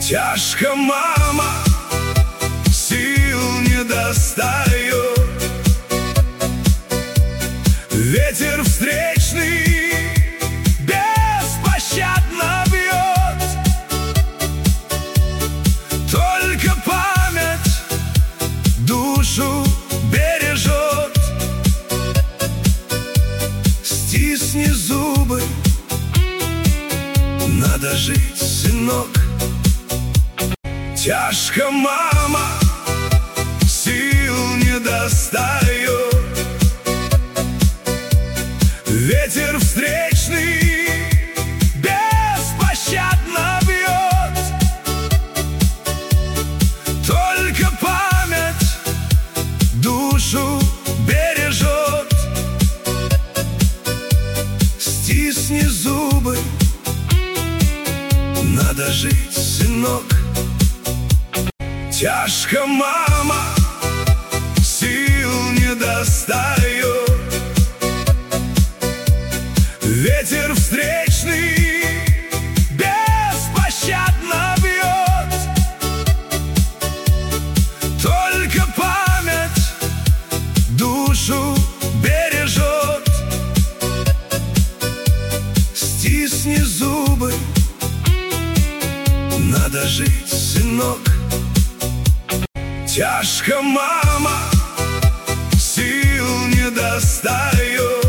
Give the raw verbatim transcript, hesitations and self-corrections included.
Тяжко, мама, сил не достает. Ветер встречный беспощадно бьет. Только память душу бережет. Стисни зубы, надо жить, сынок. Тяжко, мама, сил не достает. Ветер встречный беспощадно бьет. Только память душу бережет. Стисни зубы, надо жить, сынок. Тяжко, мама, сил не достает. Ветер встречный беспощадно бьет. Только память душу бережет. Стисни зубы, надо жить, сынок. Тяжко, мама, сил не достает.